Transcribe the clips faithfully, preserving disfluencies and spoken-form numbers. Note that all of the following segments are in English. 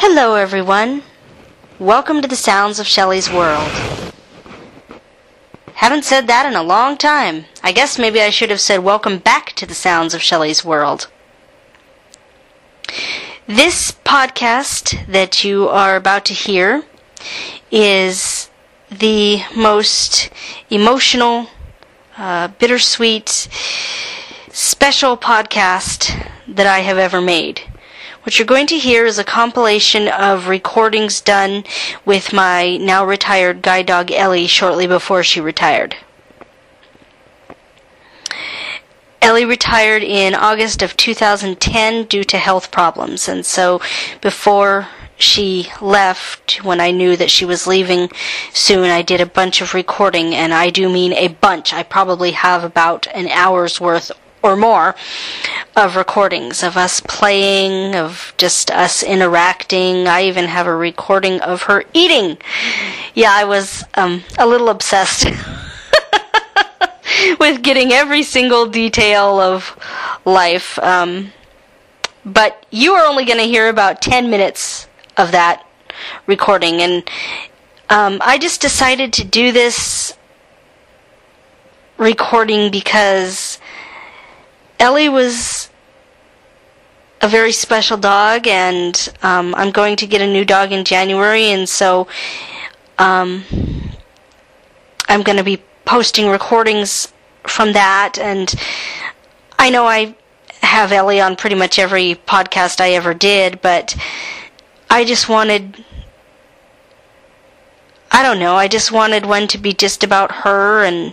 Hello everyone. Welcome to the Sounds of Shelley's World. Haven't said that in a long time. I guess maybe I should have said welcome back to the Sounds of Shelley's World. This podcast that you are about to hear is the most emotional, uh, bittersweet, special podcast that I have ever made. What you're going to hear is a compilation of recordings done with my now retired guide dog Ellie shortly before she retired. Ellie retired in August of two thousand ten due to health problems, and so before she left, when I knew that she was leaving soon, I did a bunch of recording, and I do mean a bunch. I probably have about an hour's worth or more of recordings of us playing, of just us interacting. I even have a recording of her eating. Yeah, I was um, a little obsessed with getting every single detail of life. Um, but you are only going to hear about ten minutes of that recording. And um, I just decided to do this recording because Ellie was a very special dog, and um, I'm going to get a new dog in January, and so um, I'm going to be posting recordings from that. And I know I have Ellie on pretty much every podcast I ever did, but I just wanted, I don't know, I just wanted one to be just about her, and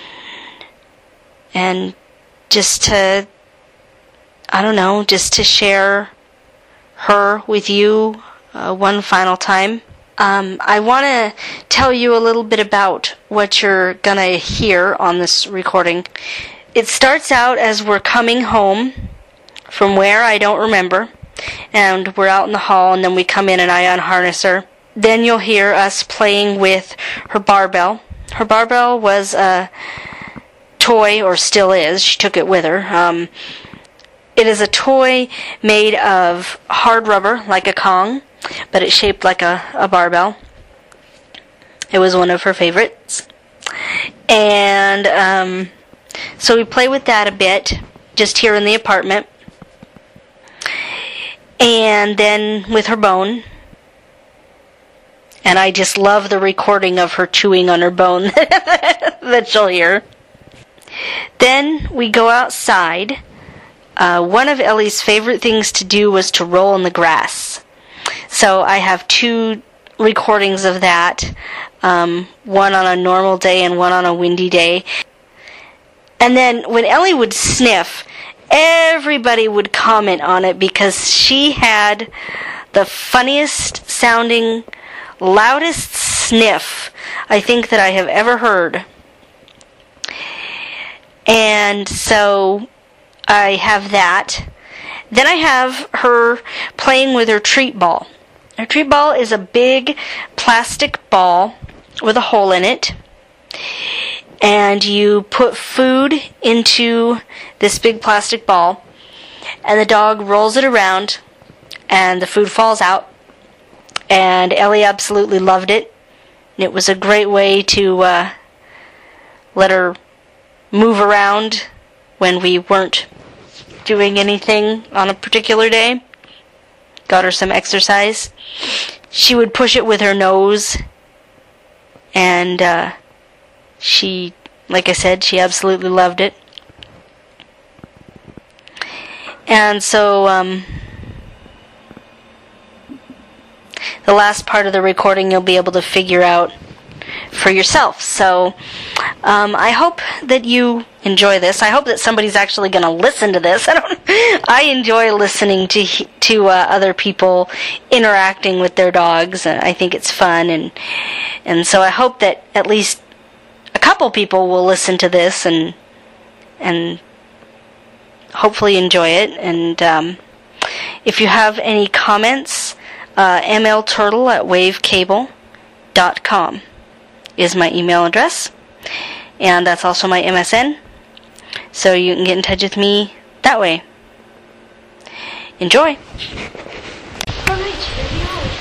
and just to, I don't know, just to share her with you uh, one final time. Um, I want to tell you a little bit about what you're going to hear on this recording. It starts out as we're coming home from where, I don't remember, and we're out in the hall, and then we come in and I unharness her. Then you'll hear us playing with her barbell. Her barbell was a toy, or still is. She took it with her. Um, it is a toy made of hard rubber, like a Kong, but it's shaped like a, a barbell. It was one of her favorites. And um, so we play with that a bit, just here in the apartment. And then with her bone. And I just love the recording of her chewing on her bone that you'll hear. Then we go outside. Uh, one of Ellie's favorite things to do was to roll in the grass. So I have two recordings of that, um, one on a normal day and one on a windy day. And then when Ellie would sniff, everybody would comment on it because she had the funniest sounding, loudest sniff I think that I have ever heard. And so I have that. Then I have her playing with her treat ball. Her treat ball is a big plastic ball with a hole in it. And you put food into this big plastic ball, and the dog rolls it around, and the food falls out. And Ellie absolutely loved it. And it was a great way to uh, let her move around when we weren't doing anything on a particular day. Got her some exercise. She would push it with her nose, and uh, she, like I said, she absolutely loved it. And so um, the last part of the recording you'll be able to figure out for yourself. So um, I hope that you enjoy this. I hope that somebody's actually going to listen to this. I don't. I enjoy listening to to uh, other people interacting with their dogs. I think it's fun, and and so I hope that at least a couple people will listen to this and and hopefully enjoy it. And um, if you have any comments, uh, m l turtle at wave cable dot com is my email address, and that's also my M S N, so you can get in touch with me that way. Enjoy! Tonight's video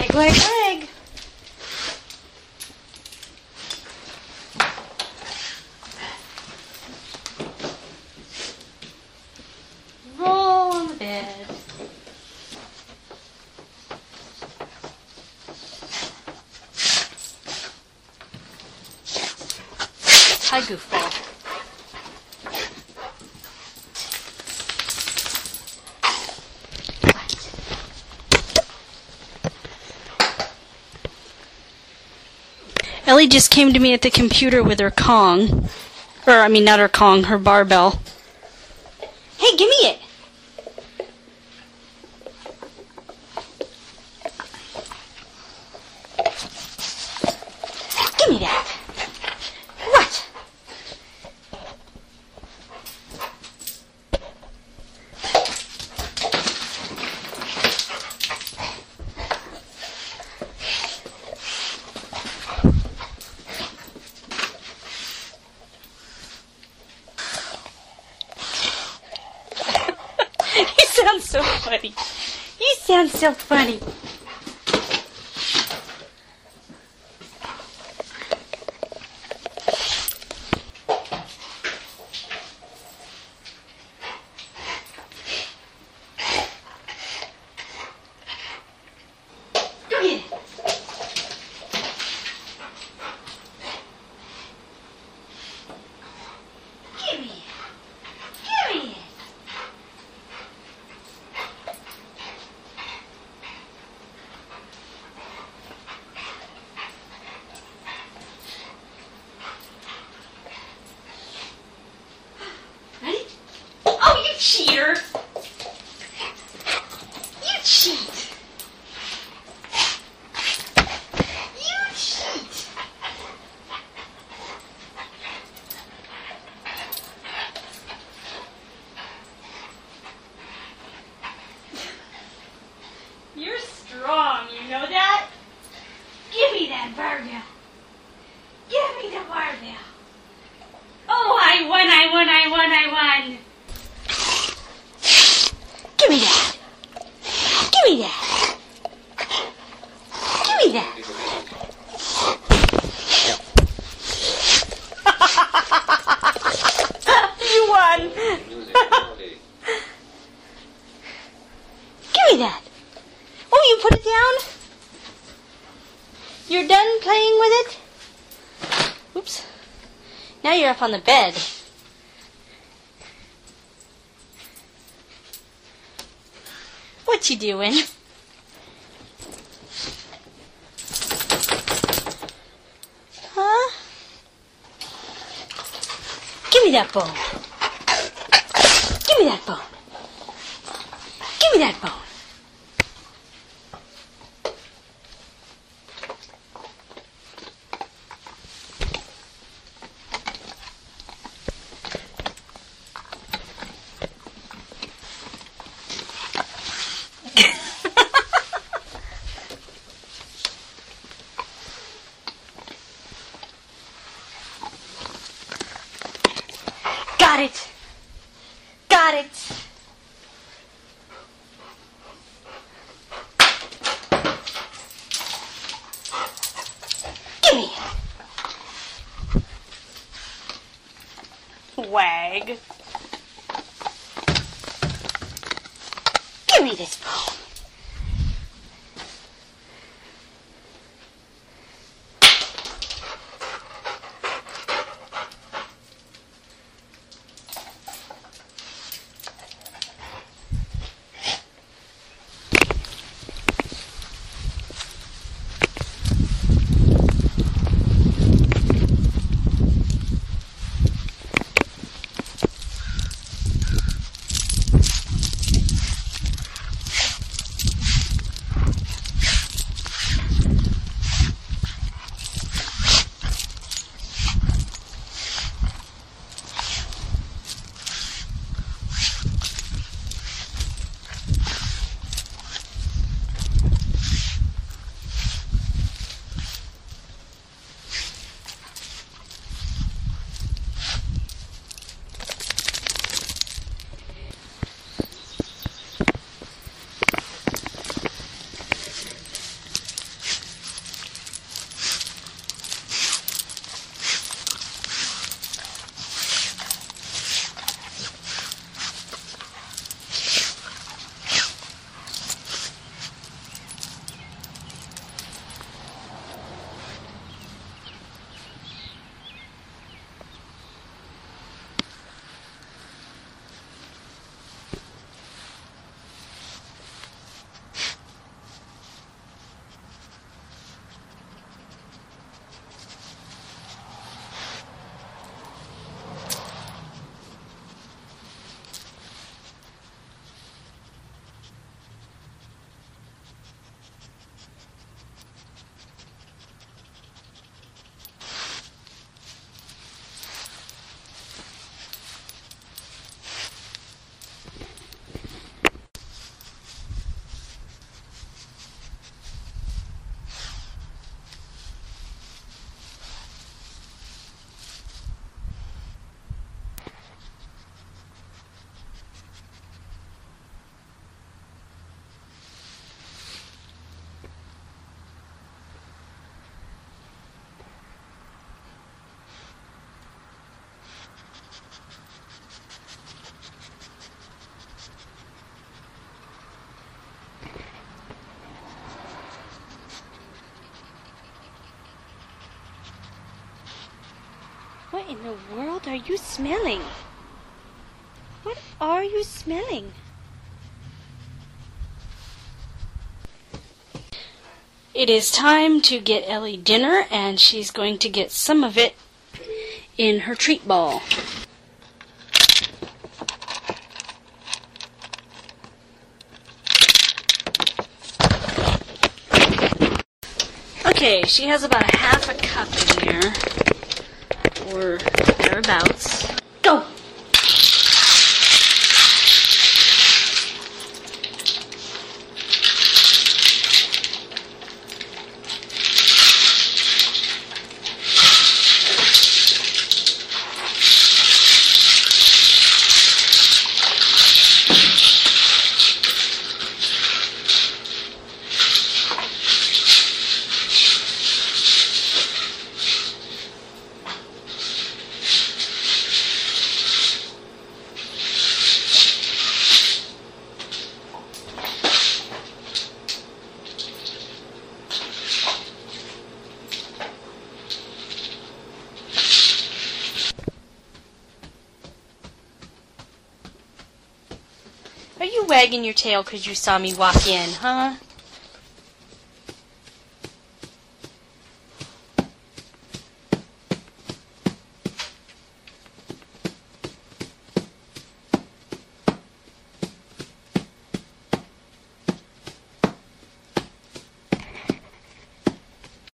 Wag, wag, wag. Roll on the bed. Hi, goofball. Ellie just came to me at the computer with her Kong. Or, I mean, not her Kong, her barbell. Hey, give me it! Give me that! What? You sound so funny. You sound so funny. Go get it. Give me it. Give me it. Ready? Oh, you cheater! You cheat! You cheat! You're strong, you know that? Give me that barbell! Give me the barbell! Oh, I won, I won, I won, I won! Give me that! Give me that! Give me that! You won! Give me that! Oh, you put it down? You're done playing with it? Oops. Now you're up on the bed. What you doing? Huh? Give me that bone. Give me that bone. Give me that bone. Got it. Got it. Give me it. Wag. Give me this bone. What in the world are you smelling? What are you smelling? It is time to get Ellie dinner, and she's going to get some of it in her treat ball. Okay, she has about a half a cup in there, or thereabouts. Go! Are you wagging your tail because you saw me walk in, huh?